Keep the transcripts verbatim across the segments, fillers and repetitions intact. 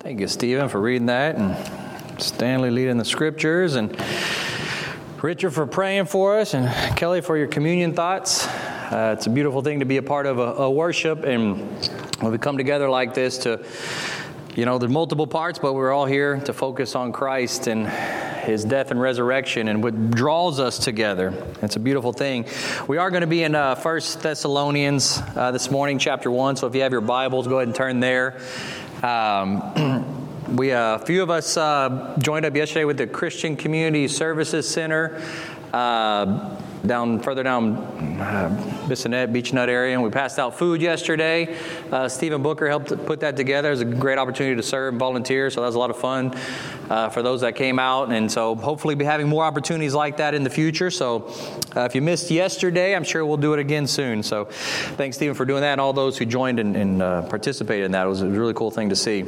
Thank you, Stephen, for reading that, and Stanley leading the scriptures, and Richard for praying for us, and Kelly for your communion thoughts. Uh, it's a beautiful thing to be a part of a, a worship, and when we come together like this to, you know, there's multiple parts, but we're all here to focus on Christ and His death and resurrection and what draws us together. It's a beautiful thing. We are going to be in uh, First Thessalonians uh, this morning, chapter one, so if you have your Bibles, go ahead and turn there. Um, we, uh, a few of us uh, joined up yesterday with the Christian Community Services Center uh, down further down uh, Bissonnet, Beech Nut area, and we passed out food yesterday. Uh, Stephen Booker helped put that together. It was a great opportunity to serve and volunteer, so that was a lot of fun uh, for those that came out, and so hopefully be having more opportunities like that in the future. So uh, if you missed yesterday, I'm sure we'll do it again soon. So thanks, Stephen, for doing that, and all those who joined and, and uh, participated in that. It was a really cool thing to see.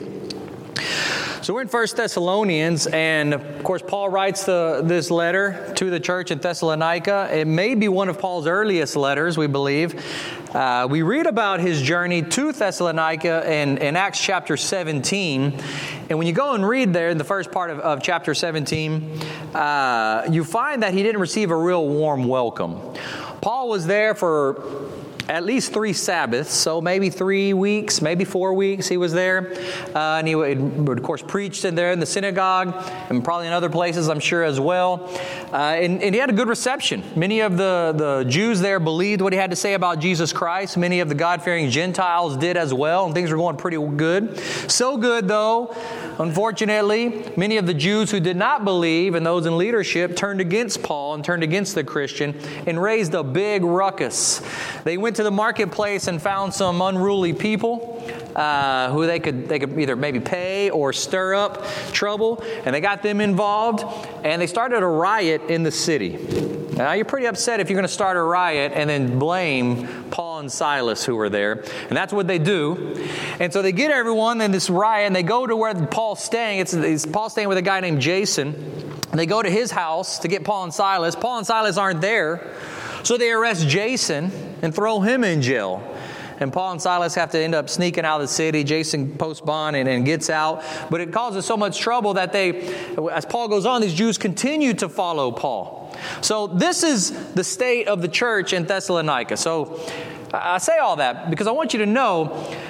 So we're in First Thessalonians, and of course Paul writes the, this letter to the church in Thessalonica. It may be one of Paul's earliest letters, we believe. Uh, we read about his journey to Thessalonica in, in Acts chapter seventeen. And when you go and read there in the first part of, of chapter seventeen, uh, you find that he didn't receive a real warm welcome. Paul was there for at least three Sabbaths, so maybe three weeks, maybe four weeks he was there. Uh, and he would, of course, preached in there in the synagogue and probably in other places, I'm sure, as well. Uh, and, and he had a good reception. Many of the, the Jews there believed what he had to say about Jesus Christ. Many of the God-fearing Gentiles did as well, and things were going pretty good. So good, though, unfortunately, many of the Jews who did not believe and those in leadership turned against Paul and turned against the Christian and raised a big ruckus. They went to the marketplace and found some unruly people uh, who they could they could either maybe pay or stir up trouble, and they got them involved, and they started a riot in the city. Now, you're pretty upset if you're going to start a riot and then blame Paul and Silas who were there, and that's what they do. And so they get everyone in this riot, and they go to where Paul's staying. It's, it's Paul's staying with a guy named Jason, and they go to his house to get Paul and Silas. Paul and Silas aren't there, so they arrest Jason and throw him in jail. And Paul and Silas have to end up sneaking out of the city. Jason posts bond and, and gets out. But it causes so much trouble that they, as Paul goes on, these Jews continue to follow Paul. So this is the state of the church in Thessalonica. So I say all that because I want you to know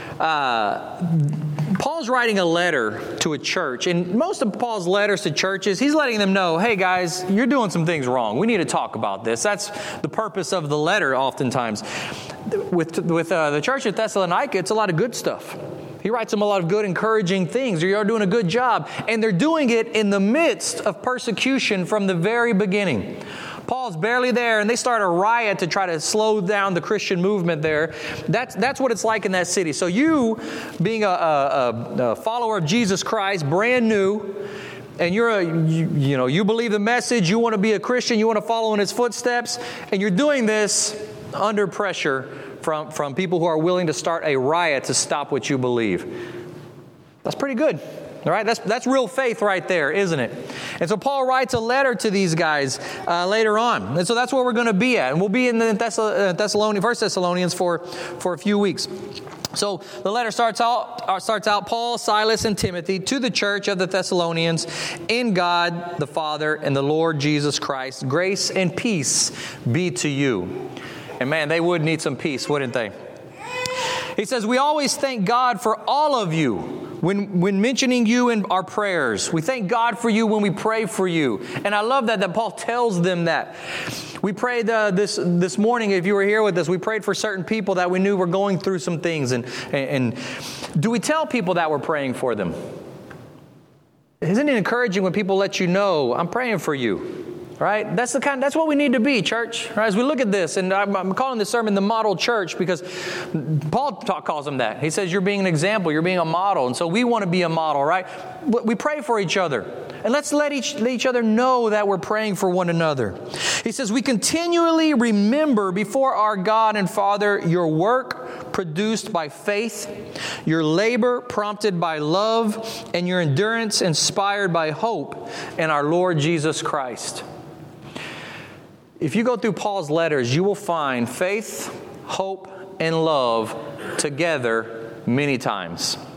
uh, Paul's writing a letter to a church, and most of Paul's letters to churches, he's letting them know, hey guys, you're doing some things wrong. We need to talk about this. That's the purpose of the letter oftentimes. With, with uh, the church at Thessalonica, it's a lot of good stuff. He writes them a lot of good, encouraging things. You're doing a good job. And they're doing it in the midst of persecution from the very beginning. Paul's barely there, and they start a riot to try to slow down the Christian movement there. That's that's what it's like in that city. So you, being a, a, a follower of Jesus Christ, brand new, and you're a, you, you know, you believe the message, you want to be a Christian, you want to follow in His footsteps, and you're doing this under pressure from, from people who are willing to start a riot to stop what you believe. That's pretty good. All right, that's that's real faith right there, isn't it? And so Paul writes a letter to these guys uh, later on, and so that's where we're going to be at, and we'll be in the Thessalonians, First Thessalonians for for a few weeks. So the letter starts out uh, starts out Paul, Silas, and Timothy to the church of the Thessalonians in God the Father and the Lord Jesus Christ. Grace and peace be to you. And man, they would need some peace, wouldn't they? He says, we always thank God for all of you. When, when mentioning you in our prayers, we thank God for you when we pray for you. And I love that, that Paul tells them that. We prayed uh, this this morning, if you were here with us, we prayed for certain people that we knew were going through some things. And, and, and do we tell people that we're praying for them? Isn't it encouraging when people let you know, I'm praying for you? Right? That's the kind. That's what we need to be, church. Right? As we look at this, and I'm, I'm calling this sermon the model church because Paul talk, calls them that. He says you're being an example, you're being a model, and so we want to be a model, right? We pray for each other, and let's let each let each other know that we're praying for one another. He says we continually remember before our God and Father your work produced by faith, your labor prompted by love, and your endurance inspired by hope in our Lord Jesus Christ. If you go through Paul's letters, you will find faith, hope, and love together many times.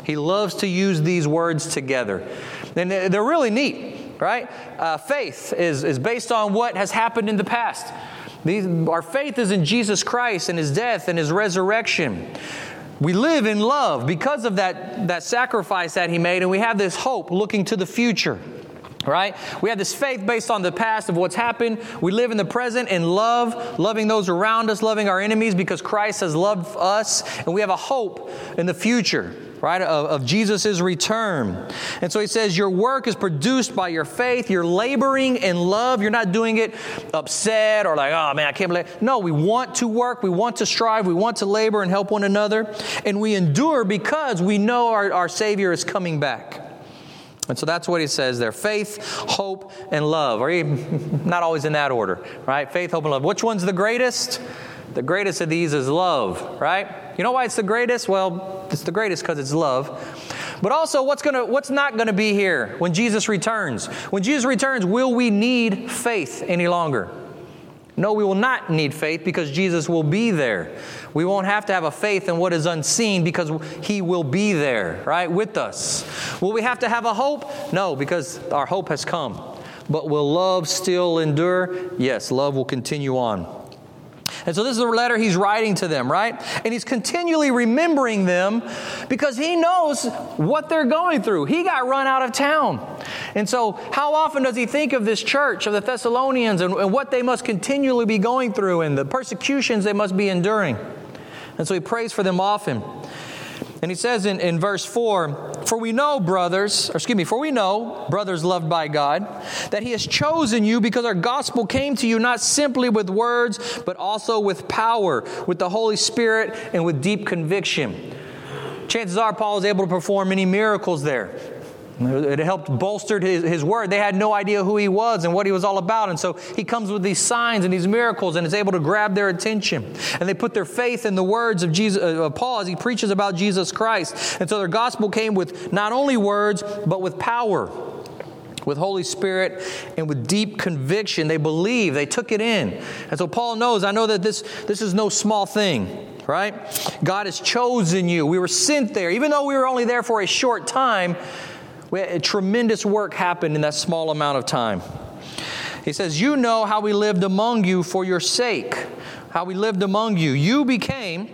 He loves to use these words together. And they're really neat, right? Uh, faith is, is based on what has happened in the past. These, our faith is in Jesus Christ and His death and His resurrection. We live in love because of that, that sacrifice that He made, and we have this hope looking to the future. Right? We have this faith based on the past of what's happened. We live in the present in love, loving those around us, loving our enemies because Christ has loved us. And we have a hope in the future, right, of, of Jesus' return. And so he says, your work is produced by your faith. You're laboring in love. You're not doing it upset or like, oh man, I can't believe it. No, we want to work. We want to strive. We want to labor and help one another. And we endure because we know our, our Savior is coming back. And so that's what he says there. Faith, hope, and love. Or even, not always in that order, right? Faith, hope, and love. Which one's the greatest? The greatest of these is love, right? You know why it's the greatest? Well, it's the greatest because it's love. But also, what's gonna, what's not going to be here when Jesus returns? When Jesus returns, will we need faith any longer? No, we will not need faith because Jesus will be there. We won't have to have a faith in what is unseen because He will be there, right, with us. Will we have to have a hope? No, because our hope has come. But will love still endure? Yes, love will continue on. And so this is a letter he's writing to them, right? And he's continually remembering them because he knows what they're going through. He got run out of town. And so how often does he think of this church, of the Thessalonians, and, and what they must continually be going through and the persecutions they must be enduring? And so he prays for them often. And he says in, in verse four, for we know, brothers, or excuse me, for we know, brothers loved by God, that He has chosen you because our gospel came to you not simply with words, but also with power, with the Holy Spirit, and with deep conviction. Chances are Paul is able to perform many miracles there. It helped bolster his, his word. They had no idea who he was and what he was all about. And so he comes with these signs and these miracles and is able to grab their attention. And they put their faith in the words of Jesus, uh, Paul as he preaches about Jesus Christ. And so their gospel came with not only words, but with power, with Holy Spirit, and with deep conviction. They believe, they took it in. And so Paul knows, I know that this, this is no small thing, right? God has chosen you. We were sent there. Even though we were only there for a short time, we had a tremendous work happened in that small amount of time. He says, you know how we lived among you for your sake. How we lived among you. You became,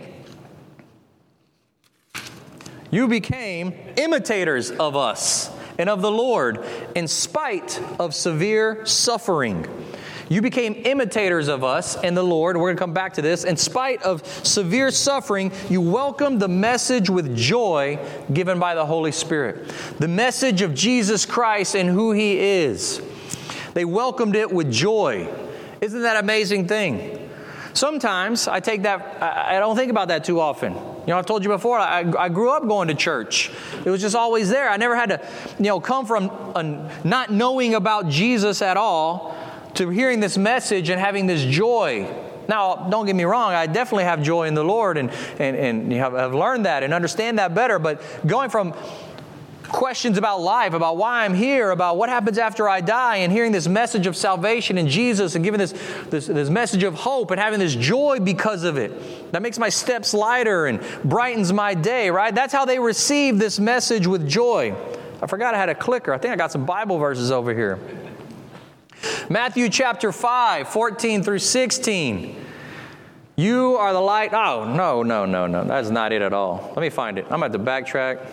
you became imitators of us and of the Lord in spite of severe suffering. You became imitators of us and the Lord. We're going to come back to this. In spite of severe suffering, you welcomed the message with joy given by the Holy Spirit. The message of Jesus Christ and who He is. They welcomed it with joy. Isn't that an amazing thing? Sometimes I take that, I don't think about that too often. You know, I've told you before, I, I grew up going to church. It was just always there. I never had to, you know, come from a, not knowing about Jesus at all to hearing this message and having this joy. Now, don't get me wrong, I definitely have joy in the Lord and, and, and you have, have learned that and understand that better. But going from questions about life, about why I'm here, about what happens after I die, and hearing this message of salvation in Jesus and giving this, this, this message of hope and having this joy because of it, that makes my steps lighter and brightens my day, right? That's how they receive this message with joy. I forgot I had a clicker. I think I got some Bible verses over here. Matthew chapter five, fourteen through sixteen. You are the light. Oh, no, no, no, no. That's not it at all. Let me find it. I'm at the backtrack.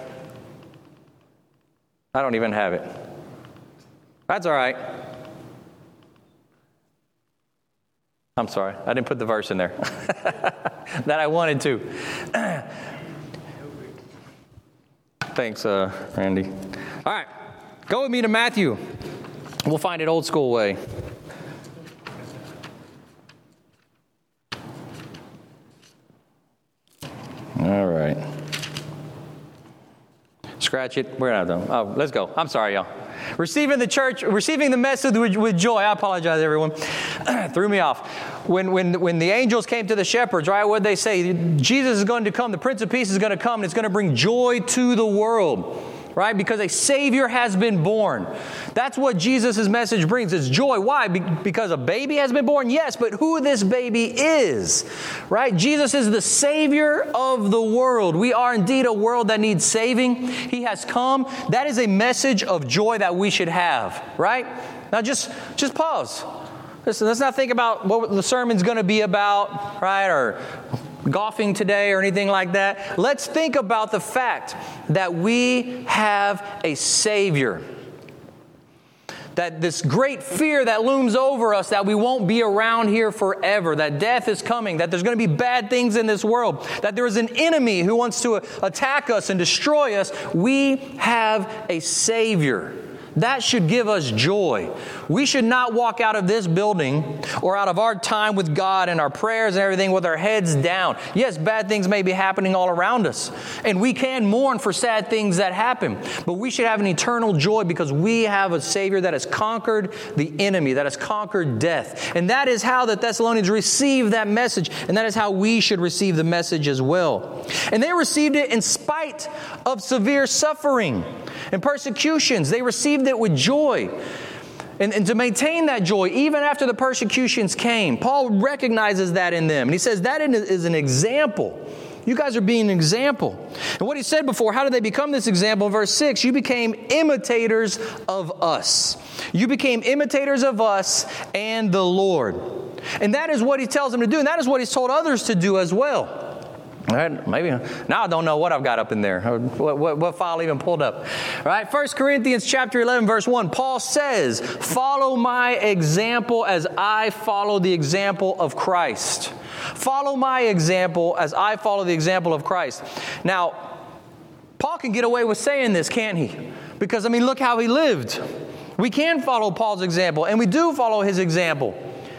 I don't even have it. That's all right. I'm sorry. I didn't put the verse in there that I wanted to. Thanks, uh, Randy. All right. Go with me to Matthew. We'll find it old school way. All right. Scratch it. We're not done. Oh, let's go. I'm sorry, y'all. Receiving the church, receiving the message with, with joy. I apologize, everyone. Threw me off. When, when, when the angels came to the shepherds, right, what did they say? Jesus is going to come. The Prince of Peace is going to come, and it's going to bring joy to the world. right? Because a Savior has been born. That's what Jesus' message brings. It's joy. Why? Be- because a baby has been born? Yes, but who this baby is, right? Jesus is the Savior of the world. We are indeed a world that needs saving. He has come. That is a message of joy that we should have, right? Now just, just pause. Listen, let's not think about what the sermon's going to be about, right? Or golfing today or anything like that. Let's think about the fact that we have a Savior. That this great fear that looms over us, that we won't be around here forever, that death is coming, that there's going to be bad things in this world, that there is an enemy who wants to attack us and destroy us. We have a Savior. That should give us joy. We should not walk out of this building or out of our time with God and our prayers and everything with our heads down. Yes, bad things may be happening all around us, and we can mourn for sad things that happen, but we should have an eternal joy because we have a Savior that has conquered the enemy, that has conquered death. And that is how the Thessalonians received that message, and that is how we should receive the message as well. And they received it in spite of severe suffering and persecutions. They received it with joy. And, and to maintain that joy, even after the persecutions came, Paul recognizes that in them. And he says that is an example. You guys are being an example. And what he said before, how did they become this example? In verse six, you became imitators of us. You became imitators of us and the Lord. And that is what he tells them to do. And that is what he's told others to do as well. All right, maybe now I don't know what I've got up in there. What, what, what file even pulled up? All right, First Corinthians chapter eleven, verse one. Paul says, "Follow my example as I follow the example of Christ." Follow my example as I follow the example of Christ. Now, Paul can get away with saying this, can't he? Because I mean, look how he lived. We can follow Paul's example, and we do follow his example.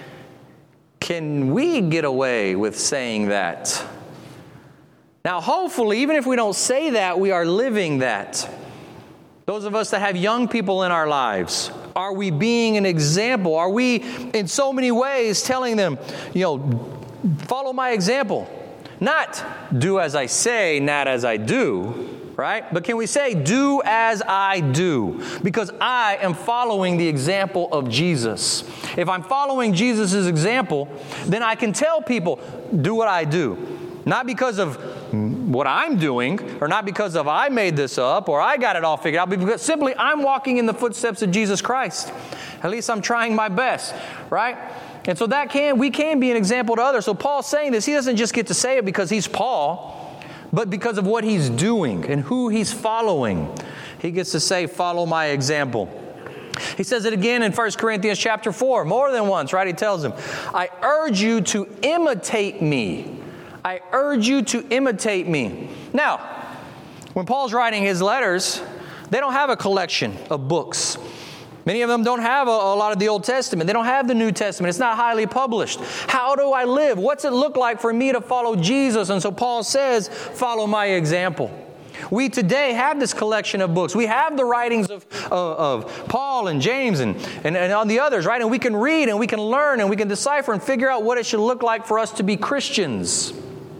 Can we get away with saying that? Now, hopefully, even if we don't say that, we are living that. Those of us that have young people in our lives, are we being an example? Are we, in so many ways, telling them, you know, follow my example? Not do as I say, not as I do, right? But can we say, do as I do? Because I am following the example of Jesus. If I'm following Jesus' example, then I can tell people, do what I do. Not because of what I'm doing, or not because of I made this up, or I got it all figured out, but because simply I'm walking in the footsteps of Jesus Christ. At least I'm trying my best, right? And so that can, we can be an example to others. So Paul's saying this, he doesn't just get to say it because he's Paul, but because of what he's doing and who he's following. He gets to say, follow my example. He says it again in First Corinthians chapter four, more than once, right? He tells them, I urge you to imitate me. I urge you to imitate me. Now, when Paul's writing his letters, they don't have a collection of books. Many of them don't have a, a lot of the Old Testament. They don't have the New Testament. It's not highly published. How do I live? What's it look like for me to follow Jesus? And so Paul says, follow my example. We today have this collection of books. We have the writings of, of, of Paul and James and, and, and on the others, right? And we can read and we can learn and we can decipher and figure out what it should look like for us to be Christians.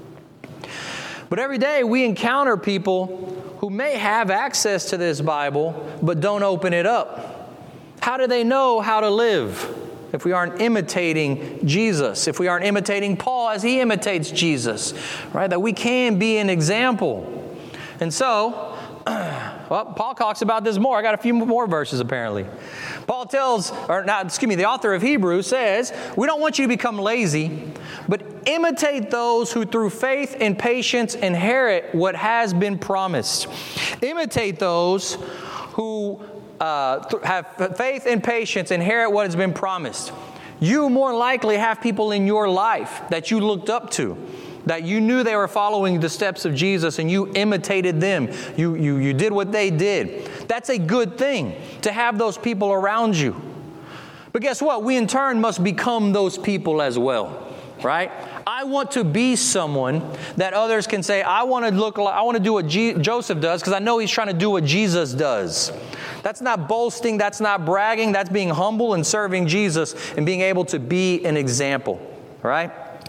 But every day we encounter people who may have access to this Bible, but don't open it up. How do they know how to live if we aren't imitating Jesus? If we aren't imitating Paul as he imitates Jesus, right? That we can be an example. And so, well, Paul talks about this more. I got a few more verses apparently. Paul tells, or not, excuse me, the author of Hebrews says, we don't want you to become lazy, but imitate those who through faith and patience inherit what has been promised. Imitate those who uh, th- have faith and patience inherit what has been promised. You more likely have people in your life that you looked up to, that you knew they were following the steps of Jesus and you imitated them. You, you, you did what they did. That's a good thing to have those people around you. But guess what? We in turn must become those people as well, right? I want to be someone that others can say, I want to look like, I want to do what G- Joseph does because I know he's trying to do what Jesus does. That's not boasting. That's not bragging. That's being humble and serving Jesus and being able to be an example, right?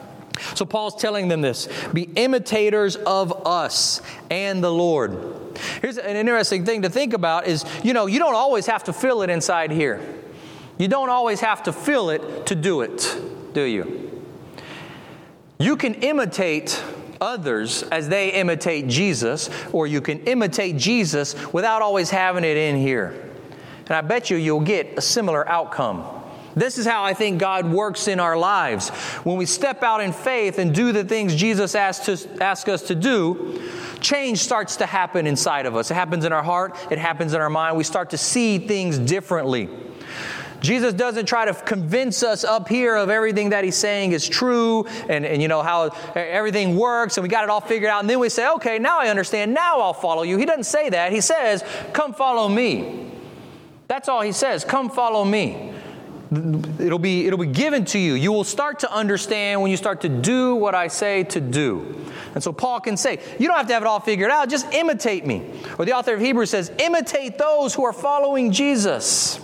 So Paul's telling them this, be imitators of us and the Lord. Here's an interesting thing to think about is, you know, you don't always have to feel it inside here. You don't always have to feel it to do it, do you? You can imitate others as they imitate Jesus, or you can imitate Jesus without always having it in here. And I bet you you'll get a similar outcome. This is how I think God works in our lives. When we step out in faith and do the things Jesus asked, to, asked us to do, change starts to happen inside of us. It happens in our heart. It happens in our mind. We start to see things differently. Jesus doesn't try to convince us up here of everything that He's saying is true and, and you know, how everything works and we got it all figured out. And then we say, okay, now I understand. Now I'll follow you. He doesn't say that. He says, come follow me. That's all He says. Come follow me. It'll be, it'll be given to you. You will start to understand when you start to do what I say to do. And so Paul can say, you don't have to have it all figured out. Just imitate me. Or the author of Hebrews says, imitate those who are following Jesus.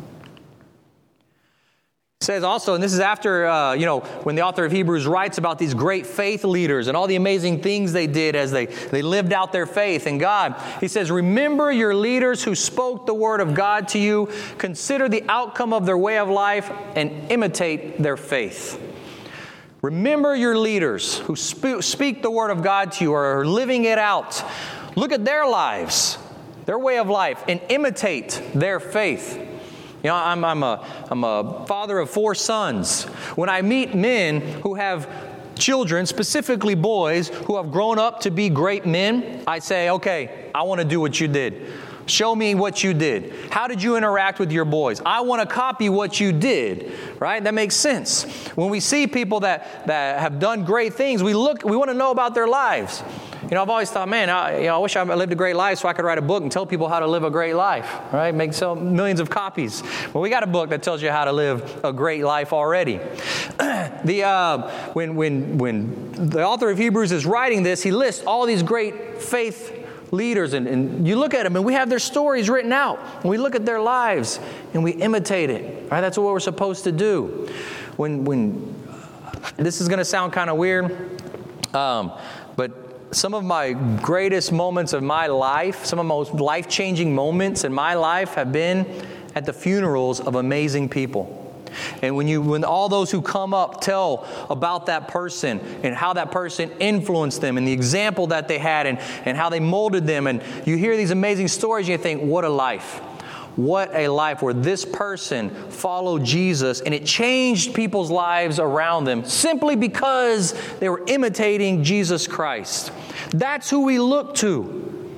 Says also, and this is after, uh, you know, when the author of Hebrews writes about these great faith leaders and all the amazing things they did as they, they lived out their faith in God. He says, remember your leaders who spoke the word of God to you. Consider the outcome of their way of life and imitate their faith. Remember your leaders who sp- speak the word of God to you or are living it out. Look at their lives, their way of life, and imitate their faith. You know, I'm, I'm, a, I'm a father of four sons. When I meet men who have children, specifically boys, who have grown up to be great men, I say, okay, I want to do what you did. Show me what you did. How did you interact with your boys? I want to copy what you did, right? That makes sense. When we see people that, that have done great things, we look, we want to know about their lives. You know, I've always thought, man, I, you know, I wish I lived a great life so I could write a book and tell people how to live a great life, right? Make so millions of copies. Well, we got a book that tells you how to live a great life already. the uh, when when when the author of Hebrews is writing this, he lists all these great faith leaders, and, and you look at them, and we have their stories written out. And we look at their lives, and we imitate it, right? That's what we're supposed to do. When when this is going to sound kind of weird, um, but some of my greatest moments of my life, some of the most life-changing moments in my life have been at the funerals of amazing people. And when you, when all those who come up tell about that person and how that person influenced them and the example that they had and, and how they molded them, and you hear these amazing stories and you think, what a life. What a life where this person followed Jesus and it changed people's lives around them simply because they were imitating Jesus Christ. That's who we look to.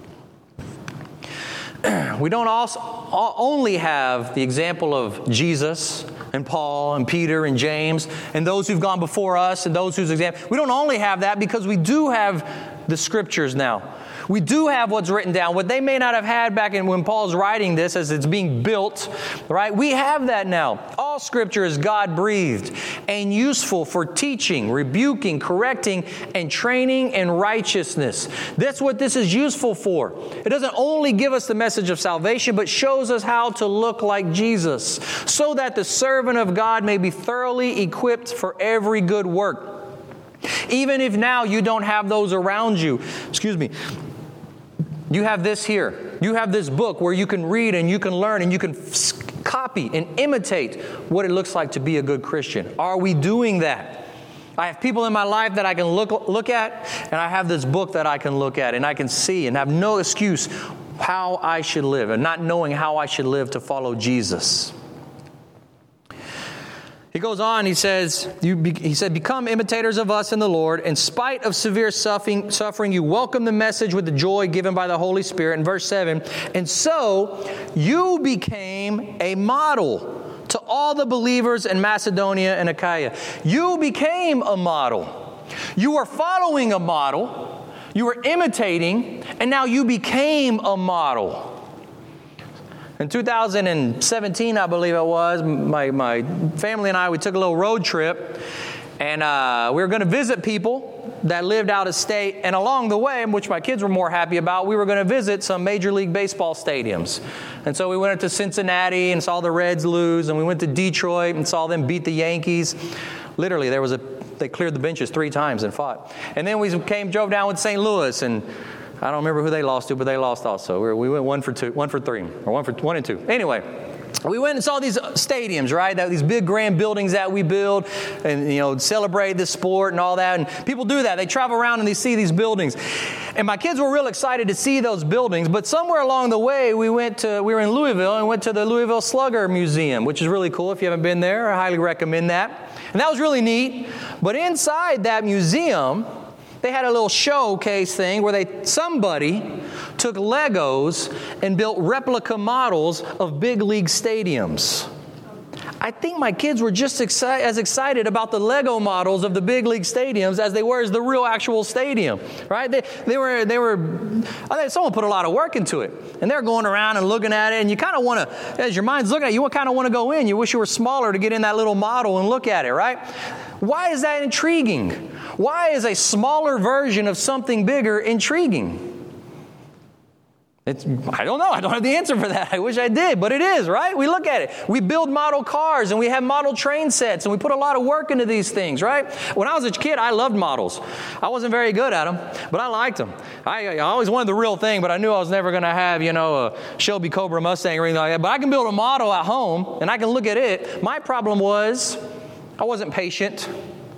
We don't also only have the example of Jesus and Paul and Peter and James and those who've gone before us and those whose example. We don't only have that because we do have the Scriptures now. We do have what's written down. What they may not have had back in when Paul's writing this as it's being built, right? We have that now. All Scripture is God-breathed and useful for teaching, rebuking, correcting, and training in righteousness. That's what this is useful for. It doesn't only give us the message of salvation, but shows us how to look like Jesus, so that the servant of God may be thoroughly equipped for every good work. Even if now you don't have those around you, excuse me, you have this here. You have this book where you can read and you can learn and you can f- copy and imitate what it looks like to be a good Christian. Are we doing that? I have people in my life that I can look look at, and I have this book that I can look at and I can see and have no excuse how I should live and not knowing how I should live to follow Jesus. He goes on, he says, you be, he said, become imitators of us in the Lord. In spite of severe suffering, suffering, you welcome the message with the joy given by the Holy Spirit. In verse seven, and so you became a model to all the believers in Macedonia and Achaia. You became a model. You were following a model. You were imitating, and now you became a model. In two thousand seventeen, I believe it was, my, my family and I, we took a little road trip, and uh, we were going to visit people that lived out of state. And along the way, which my kids were more happy about, we were going to visit some Major League Baseball stadiums. And so we went to Cincinnati and saw the Reds lose, and we went to Detroit and saw them beat the Yankees. Literally, there was a, they cleared the benches three times and fought. And then we came, drove down with Saint Louis, and I don't remember who they lost to, but they lost also. We, we went one for two, one for three, or one for one and two. Anyway, we went and saw these stadiums, right? That, these big grand buildings that we build, and you know, celebrate this sport and all that. And people do that. They travel around and they see these buildings. And my kids were real excited to see those buildings. But somewhere along the way, we went to we were in Louisville and went to the Louisville Slugger Museum, which is really cool. If you haven't been there, I highly recommend that. And that was really neat. But inside that museum, they had a little showcase thing where they somebody took Legos and built replica models of big league stadiums. I think my kids were just exci- as excited about the Lego models of the big league stadiums as they were as the real actual stadium, right? They, they were, they were. I think someone put a lot of work into it, and they're going around and looking at it, and you kind of want to, as your mind's looking at it, you kind of want to go in. You wish you were smaller to get in that little model and look at it, right? Why is that intriguing? Why is a smaller version of something bigger intriguing? It's, I don't know. I don't have the answer for that. I wish I did, but it is, right? We look at it. We build model cars, and we have model train sets, and we put a lot of work into these things, right? When I was a kid, I loved models. I wasn't very good at them, but I liked them. I, I always wanted the real thing, but I knew I was never going to have, you know, a Shelby Cobra Mustang or anything like that. But I can build a model at home, and I can look at it. My problem was I wasn't patient.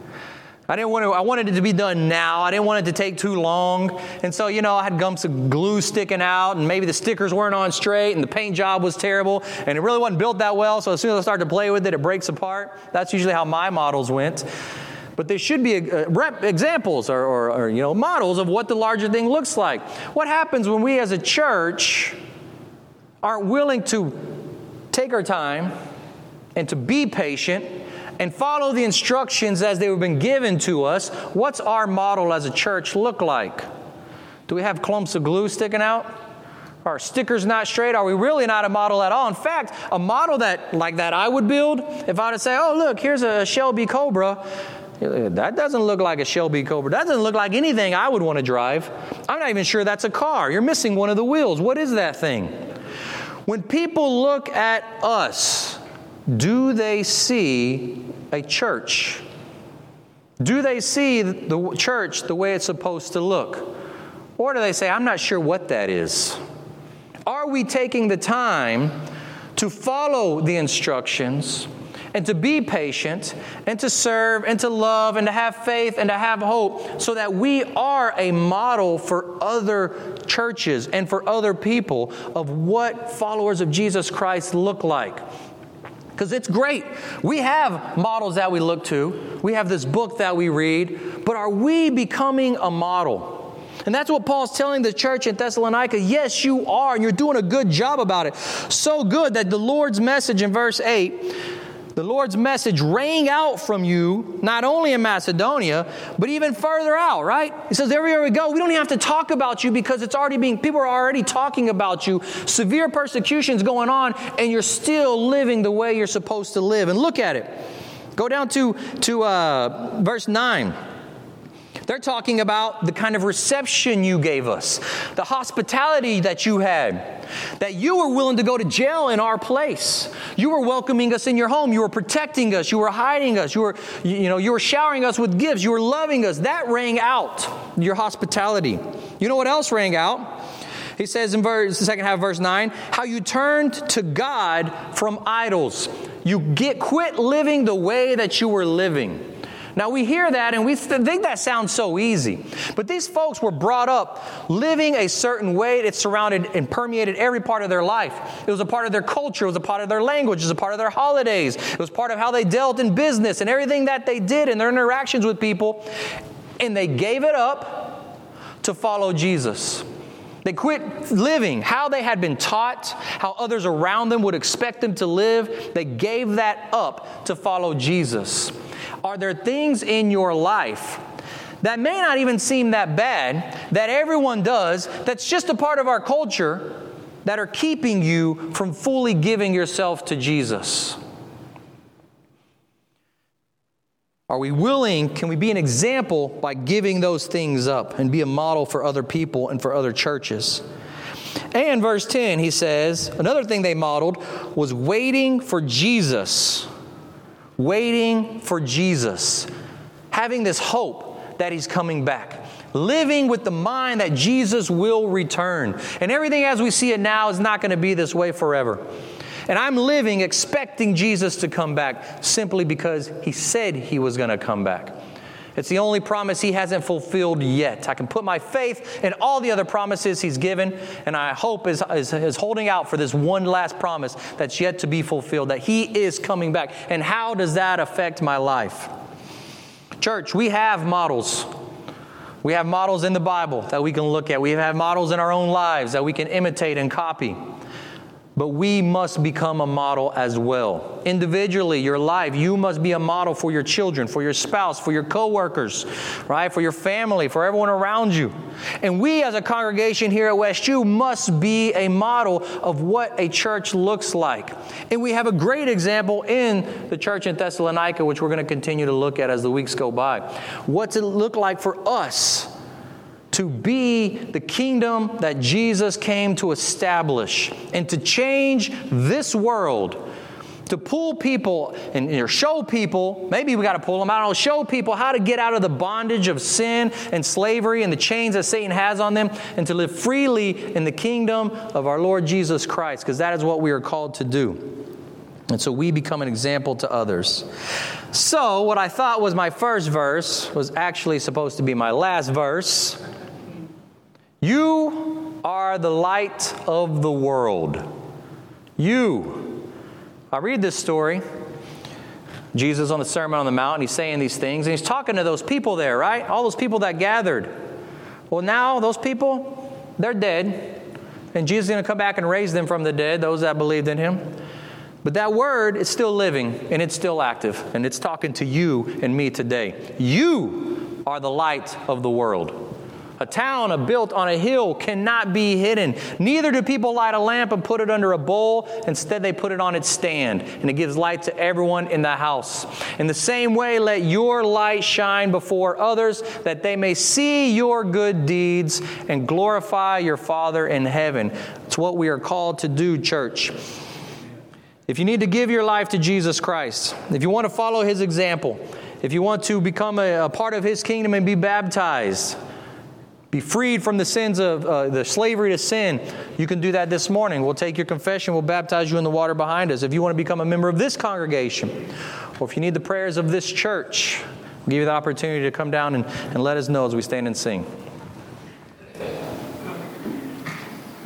I didn't want to, I wanted it to be done now. I didn't want it to take too long. And so, you know, I had gumps of glue sticking out, and maybe the stickers weren't on straight, and the paint job was terrible, and it really wasn't built that well. So as soon as I started to play with it, it breaks apart. That's usually how my models went. But there should be uh, rep examples or, or, or, you know, models of what the larger thing looks like. What happens when we as a church aren't willing to take our time and to be patient and follow the instructions as they have been given to us? What's our model as a church look like? Do we have clumps of glue sticking out? Are our stickers not straight? Are we really not a model at all? In fact, a model that like that I would build, if I were to say, oh, look, here's a Shelby Cobra. That doesn't look like a Shelby Cobra. That doesn't look like anything I would want to drive. I'm not even sure that's a car. You're missing one of the wheels. What is that thing? When people look at us, do they see a church? Do they see the church the way it's supposed to look? Or do they say, I'm not sure what that is? Are we taking the time to follow the instructions and to be patient and to serve and to love and to have faith and to have hope so that we are a model for other churches and for other people of what followers of Jesus Christ look like? Because it's great. We have models that we look to. We have this book that we read. But are we becoming a model? And that's what Paul's telling the church in Thessalonica. Yes, you are, and you're doing a good job about it. So good that the Lord's message in verse eight, the Lord's message rang out from you, not only in Macedonia, but even further out, right? He says, everywhere we go, we don't even have to talk about you because it's already being, people are already talking about you. Severe persecution's going on, and you're still living the way you're supposed to live. And look at it. Go down to, to uh, verse nine. They're talking about the kind of reception you gave us, the hospitality that you had, that you were willing to go to jail in our place. You were welcoming us in your home. You were protecting us. You were hiding us. You were, you know, you were showering us with gifts. You were loving us. That rang out, your hospitality. You know what else rang out? He says in verse, the second half of verse nine, how you turned to God from idols. You get quit living the way that you were living. Now, we hear that and we think that sounds so easy. But these folks were brought up living a certain way. It surrounded and permeated every part of their life. It was a part of their culture. It was a part of their language. It was a part of their holidays. It was part of how they dealt in business and everything that they did in their interactions with people. And they gave it up to follow Jesus. They quit living how they had been taught, how others around them would expect them to live. They gave that up to follow Jesus. Are there things in your life that may not even seem that bad, that everyone does, that's just a part of our culture, that are keeping you from fully giving yourself to Jesus? Are we willing, can we be an example by giving those things up and be a model for other people and for other churches? And verse ten, he says, another thing they modeled was waiting for Jesus. waiting for Jesus, having this hope that He's coming back, living with the mind that Jesus will return. And everything as we see it now is not going to be this way forever. And I'm living expecting Jesus to come back simply because He said He was going to come back. It's the only promise He hasn't fulfilled yet. I can put my faith in all the other promises He's given, and I hope is, is, is holding out for this one last promise that's yet to be fulfilled, that He is coming back. And how does that affect my life? Church, we have models. We have models in the Bible that we can look at. We have models in our own lives that we can imitate and copy. But we must become a model as well. Individually, your life, you must be a model for your children, for your spouse, for your coworkers, right? For your family, for everyone around you. And we as a congregation here at West U must be a model of what a church looks like. And we have a great example in the church in Thessalonica, which we're going to continue to look at as the weeks go by. What's it look like for us to be the kingdom that Jesus came to establish and to change this world, to pull people and you know, show people, maybe we got to pull them out, show people how to get out of the bondage of sin and slavery and the chains that Satan has on them, and to live freely in the kingdom of our Lord Jesus Christ, because that is what we are called to do. And so we become an example to others. So what I thought was my first verse was actually supposed to be my last verse. You are the light of the world. You. I read this story. Jesus on the Sermon on the Mount, and He's saying these things, and He's talking to those people there, right? All those people that gathered. Well, now those people, they're dead. And Jesus is going to come back and raise them from the dead, those that believed in Him. But that word is still living, and it's still active, and it's talking to you and me today. You are the light of the world. A town built on a hill cannot be hidden. Neither do people light a lamp and put it under a bowl. Instead, they put it on its stand, and it gives light to everyone in the house. In the same way, let your light shine before others, that they may see your good deeds and glorify your Father in heaven. It's what we are called to do, church. If you need to give your life to Jesus Christ, if you want to follow His example, if you want to become a, a part of His kingdom and be baptized, be freed from the sins of uh, the slavery to sin, you can do that this morning. We'll take your confession. We'll baptize you in the water behind us. If you want to become a member of this congregation, or if you need the prayers of this church, we'll give you the opportunity to come down and, and let us know as we stand and sing.